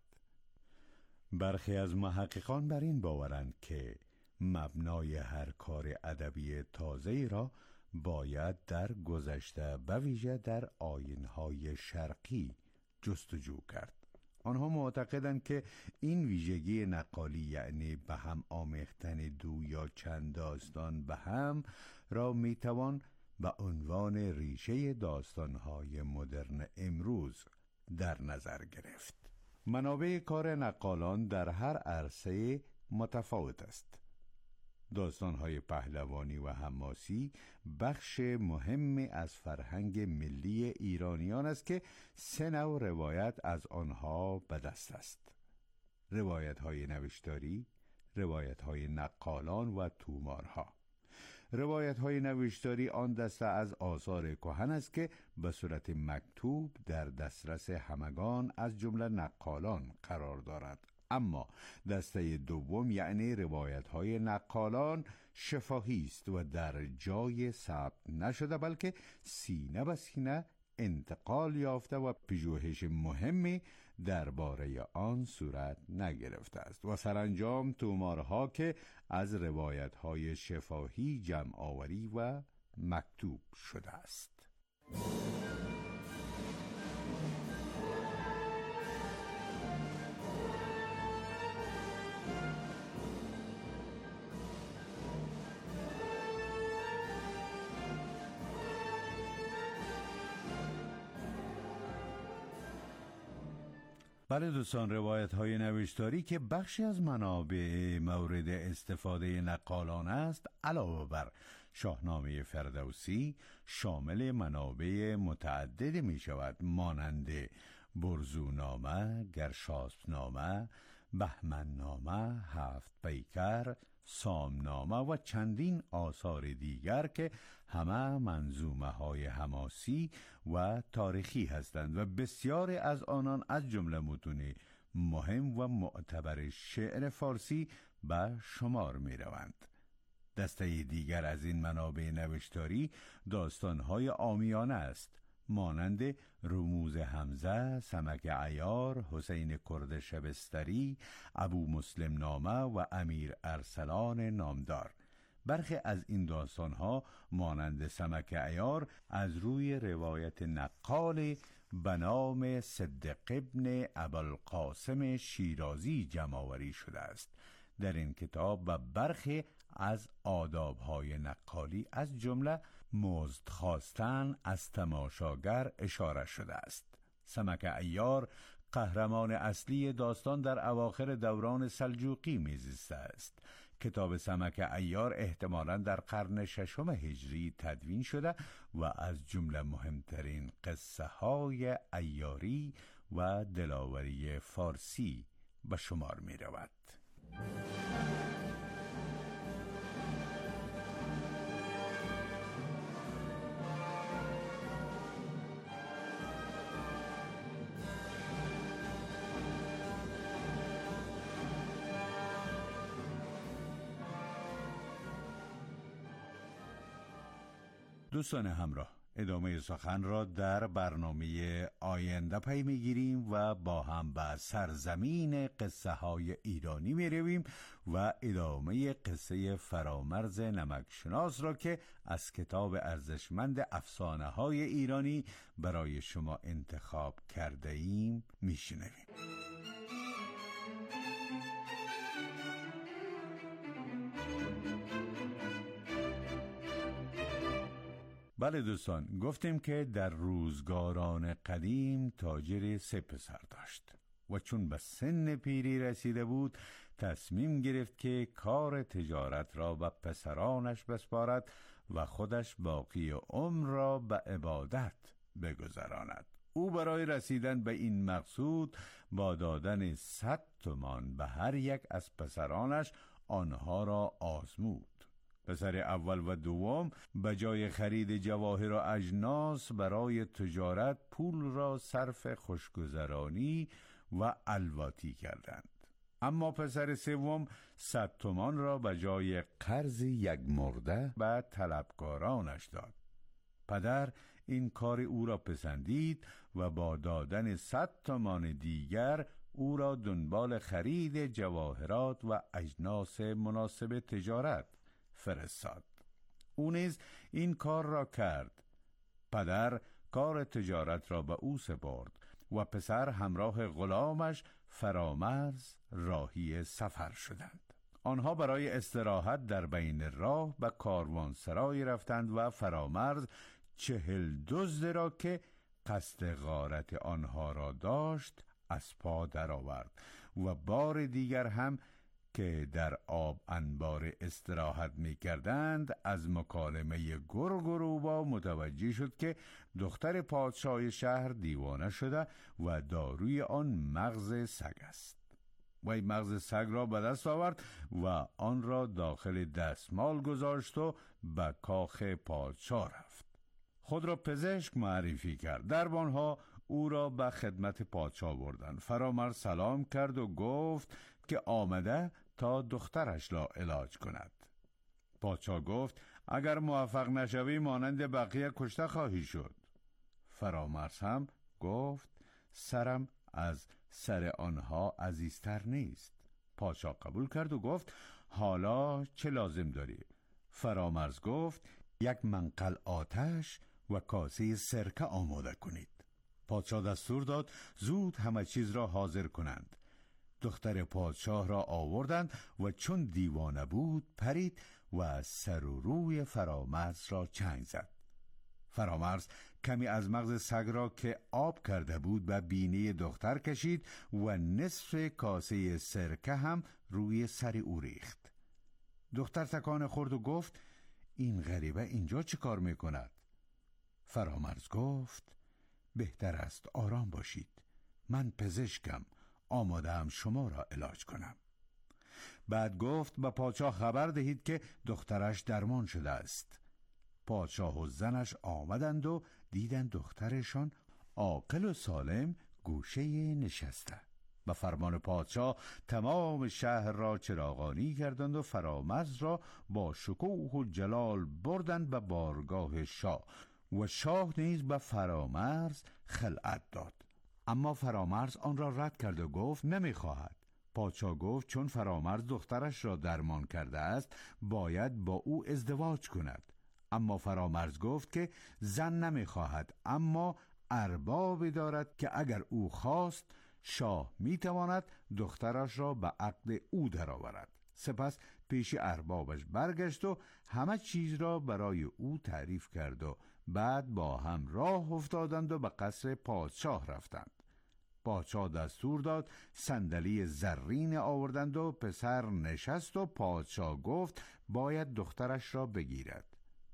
برخی از محققان بر این باورند که مبنای هر کار ادبی تازه‌ای را باید در گذشته و ویژه در آیین‌های شرقی جستجو کرد. آنها معتقدند که این ویژگی نقالی، یعنی به هم آمیختن دو یا چند داستان به هم، را میتوان به عنوان ریشه داستانهای مدرن امروز در نظر گرفت. منابع کار نقالان در هر عرصه متفاوت است. داستانهای پهلوانی و حماسی بخش مهمی از فرهنگ ملی ایرانیان است که سه نوع روایت از آنها به دست است: روایت‌های نوشتاری، روایت‌های نقالان و تومارها. روایت‌های نوشتاری آن دسته از آثار کهن است که به صورت مکتوب در دسترس همگان از جمله نقالان قرار دارد. اما دسته دوم یعنی روایت‌های نقالان شفاهی است و در جای ثبت نشده بلکه سینه به سینه انتقال یافته و پژوهش مهمی درباره آن صورت نگرفته است و سرانجام تومارها که از روایت‌های شفاهی جمع آوری و مکتوب شده است. بله دوستان، روایت های نوشتاری که بخشی از منابع مورد استفاده نقالان است، علاوه بر شاهنامه فردوسی شامل منابع متعدد می شود، مانند برزونامه، گرشاسبنامه، بهمنامه، هفت پیکر، سامنامه و چندین آثار دیگر که همه منظومه های حماسی و تاریخی هستند و بسیاری از آنان از جمله متون مهم و معتبر شعر فارسی به شمار می روند. دسته دیگر از این منابع نوشتاری داستانهای عامیانه است، مانند رموز حمزه، سمک عیار، حسین کرد شبستری، ابو مسلم نامه و امیر ارسلان نامدار. برخی از این داستانها مانند سمک عیار از روی روایت نقال به نام صدق ابن ابوالقاسم شیرازی جمع‌آوری شده است. در این کتاب و برخی از آداب‌های نقالی از جمله مزد خواستن از تماشاگر اشاره شده است. سمک عیار قهرمان اصلی داستان در اواخر دوران سلجوقی میزیسته است. کتاب سمک عیار احتمالاً در قرن ششم هجری تدوین شده و از جمله مهمترین قصه های عیاری و دلاوری فارسی به شمار می رود. دوستان همراه، ادامه سخن را در برنامه آینده پی میگیریم و با هم به سرزمین قصه های ایرانی می رویم و ادامه قصه فرامرز نمکشناس را که از کتاب ارزشمند افسانه های ایرانی برای شما انتخاب کرده ایم می شنویم. بله دوستان، گفتیم که در روزگاران قدیم تاجر سه پسر داشت و چون به سن پیری رسیده بود تصمیم گرفت که کار تجارت را به پسرانش بسپارد و خودش باقی عمر را به عبادت بگذراند. او برای رسیدن به این مقصود با دادن صد تومان به هر یک از پسرانش آنها را آزمود. پسر اول و دوم به جای خرید جواهر و اجناس برای تجارت پول را صرف خوشگذرانی و الواتی کردند. اما پسر سوم صد تومان را به جای قرض یک مرده به طلبکارانش داد. پدر این کار او را پسندید و با دادن صد تومان دیگر او را دنبال خرید جواهرات و اجناس مناسب تجارت فرستاد. او نیز این کار را کرد. پدر کار تجارت را به او سپرد و پسر همراه غلامش فرامرز راهی سفر شدند. آنها برای استراحت در بین راه به کاروانسرای رفتند و فرامرز چهل دزد را که قصد غارت آنها را داشت از پا درآورد و بار دیگر هم که در آب انبار استراحت می کردند از مکالمه گرگ و روباه متوجه شد که دختر پادشاه شهر دیوانه شده و داروی آن مغز سگ است. وی مغز سگ را به دست آورد و آن را داخل دستمال گذاشت و به کاخ پادشاه رفت. خود را پزشک معرفی کرد. دربانها او را به خدمت پادشاه بردند. فرامرز سلام کرد و گفت که آمده تا دخترش را علاج کند. پادشاه گفت اگر موفق نشوی مانند بقیه کشته خواهی شد. فرامرز هم گفت سرم از سر آنها عزیزتر نیست. پادشاه قبول کرد و گفت حالا چه لازم داری؟ فرامرز گفت یک منقل آتش و کاسه سرکه آماده کنید. پادشاه دستور داد زود همه چیز را حاضر کنند. دختر پادشاه را آوردند و چون دیوانه بود پرید و سر و روی فرامرز را چنگ زد. فرامرز کمی از مغز سگ را که آب کرده بود به بینی دختر کشید و نصف کاسه سرکه هم روی سر او ریخت. دختر تکان خورد و گفت این غریبه اینجا چه کار میکند؟ فرامرز گفت بهتر است آرام باشید. من پزشکم، آماده هم شما را علاج کنم. بعد گفت به پادشاه خبر دهید که دخترش درمان شده است. پادشاه و زنش آمدند و دیدند دخترشان عاقل و سالم گوشه نشسته. به فرمان پادشاه تمام شهر را چراغانی کردند و فرامرز را با شکوه و جلال بردند به بارگاه شاه و شاه نیز به فرامرز خلعت داد. اما فرامرز آن را رد کرد و گفت نمیخواهد. پادشاه گفت چون فرامرز دخترش را درمان کرده است باید با او ازدواج کند. اما فرامرز گفت که زن نمیخواهد، اما اربابی دارد که اگر او خواست شاه میتواند دخترش را به عقد او درآورد. سپس پیش اربابش برگشت و همه چیز را برای او تعریف کرد و بعد با هم راه افتادند و به قصر پادشاه رفتند. پادشاه دستور داد صندلی زرین آوردند و پسر نشست و پادشاه گفت باید دخترش را بگیرد.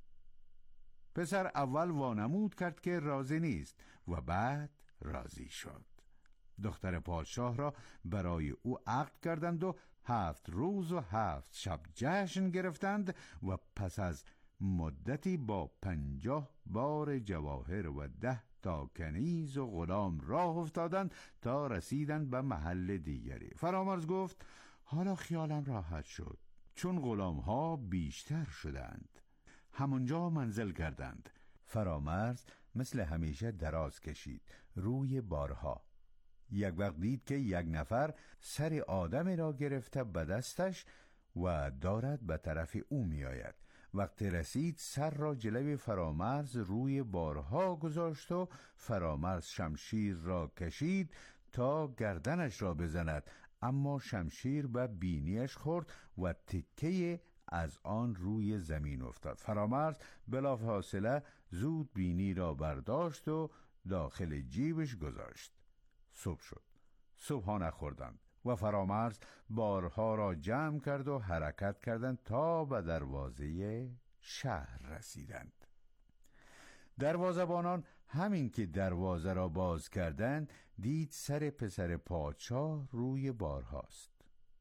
پسر اول وانمود کرد که راضی نیست و بعد راضی شد. دختر پادشاه را برای او عقد کردند و هفت روز و هفت شب جشن گرفتند و پس از مدتی با پنجاه بار جواهر و ده تا کنیز و غلام راه افتادند تا رسیدند به محل دیگری. فرامرز گفت حالا خیالم راحت شد چون غلام ها بیشتر شدند. همونجا منزل کردند. فرامرز مثل همیشه دراز کشید روی بارها. یک وقت دید که یک نفر سر آدمی را گرفته به دستش و دارد به طرف او می آید. وقتی رسید سر را جلوی فرامرز روی بارها گذاشت و فرامرز شمشیر را کشید تا گردنش را بزند، اما شمشیر به بینیش خورد و تکه از آن روی زمین افتاد. فرامرز بلافاصله زود بینی را برداشت و داخل جیبش گذاشت. صبح شد. صبحانه خوردند و فرامرز بارها را جمع کرد و حرکت کردند تا به دروازه شهر رسیدند. دروازه‌بانان همین که دروازه را باز کردند دید سر پسر پادشاه روی بارهاست.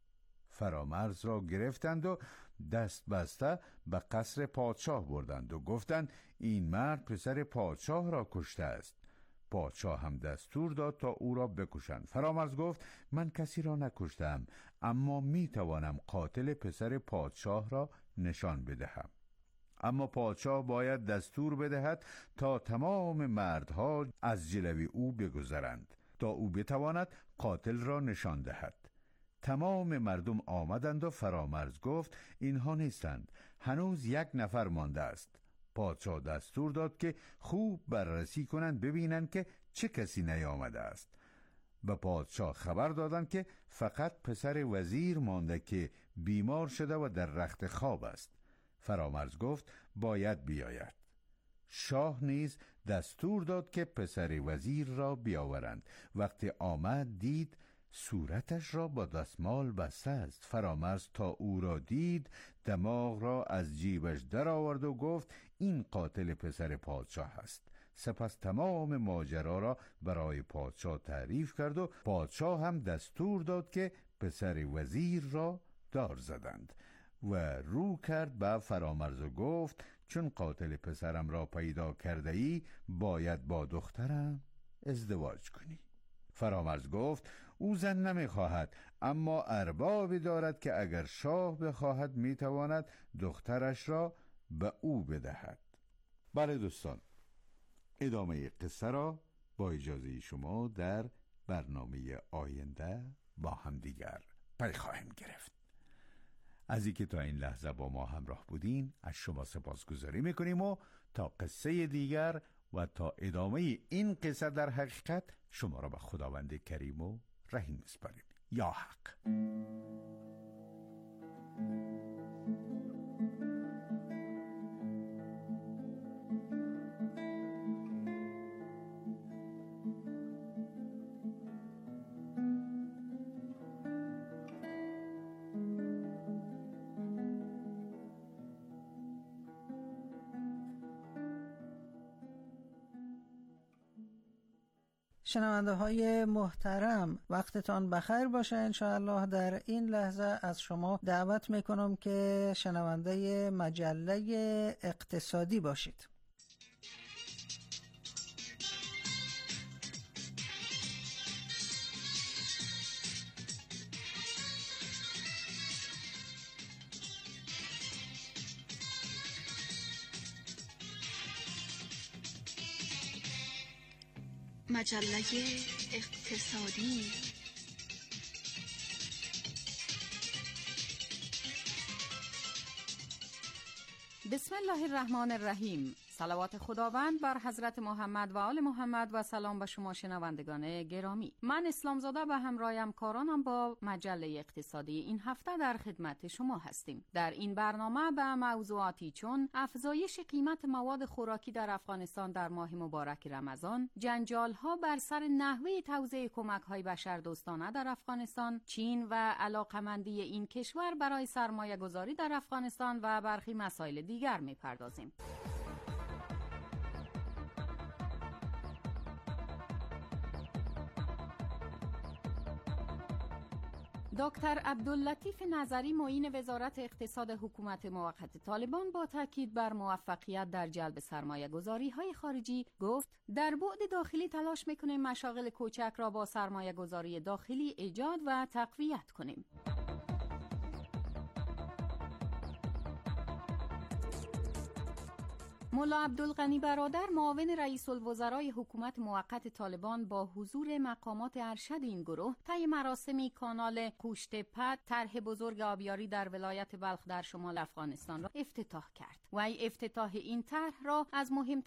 فرامرز را گرفتند و دست بسته به قصر پادشاه بردند و گفتند این مرد پسر پادشاه را کشته است. پادشاه هم دستور داد تا او را بکشند. فرامرز گفت من کسی را نکشتم، اما می توانم قاتل پسر پادشاه را نشان بدهم. اما پادشاه باید دستور بدهد تا تمام مردها از جلوی او بگذرند تا او بتواند قاتل را نشان دهد. تمام مردم آمدند و فرامرز گفت اینها نیستند، هنوز یک نفر مانده است. پادشاه دستور داد که خوب بررسی کنند ببینند که چه کسی نیامده است. به پادشاه خبر دادند که فقط پسر وزیر مانده که بیمار شده و در رخت خواب است. فرامرز گفت باید بیاید. شاه نیز دستور داد که پسر وزیر را بیاورند. وقتی آمد دید صورتش را با دستمال بسته است. فرامرز تا او را دید دماغ را از جیبش در آورد و گفت این قاتل پسر پادشاه است. سپس تمام ماجرا را برای پادشاه تعریف کرد و پادشاه هم دستور داد که پسر وزیر را دار زدند و رو کرد به فرامرز و گفت چون قاتل پسرم را پیدا کرده ای باید با دخترم ازدواج کنی. فرامرز گفت او زن نمی خواهد، اما اربابی دارد که اگر شاه بخواهد می تواند دخترش را به او بدهد. بله دوستان، ادامه قصه را با اجازه شما در برنامه آینده با هم دیگر پی خواهیم گرفت. از اینکه تا این لحظه با ما همراه بودین از شما سپاسگزاری میکنیم و تا قصه دیگر و تا ادامه این قصه در حقیقت شما را به خداوند کریم و رحیم میسپاریم. یا حق. شنونده های محترم، وقتتان بخیر باشه. انشاءالله در این لحظه از شما دعوت میکنم که شنونده مجله اقتصادی باشید. مجله اقتصادی. بسم الله الرحمن الرحیم. صلوات خداوند بر حضرت محمد و آل محمد و سلام به شما شنوندگان گرامی. من اسلام زاده و همراه همکارانم با مجله اقتصادی این هفته در خدمت شما هستیم. در این برنامه به موضوعاتی چون افزایش قیمت مواد خوراکی در افغانستان در ماه مبارک رمضان، جنجال‌ها بر سر نحوه توزیع کمک‌های بشردوستانه در افغانستان، چین و علاقمندی این کشور برای سرمایه‌گذاری در افغانستان و برخی مسائل دیگر می‌پردازیم. دکتر عبداللطیف نظری معین وزارت اقتصاد حکومت موقت طالبان با تاکید بر موفقیت در جلب سرمایه گذاری های خارجی گفت در بعد داخلی تلاش میکنیم مشاغل کوچک را با سرمایه گذاری داخلی ایجاد و تقویت کنیم. ملا عبدالغنی برادر معاون رئیس الوزرای حکومت موقت طالبان با حضور مقامات ارشد این گروه طی مراسمی کانال قوشتپه طرح بزرگ آبیاری در ولایت بلخ در شمال افغانستان را افتتاح کرد. وی افتتاح این طرح را از مهم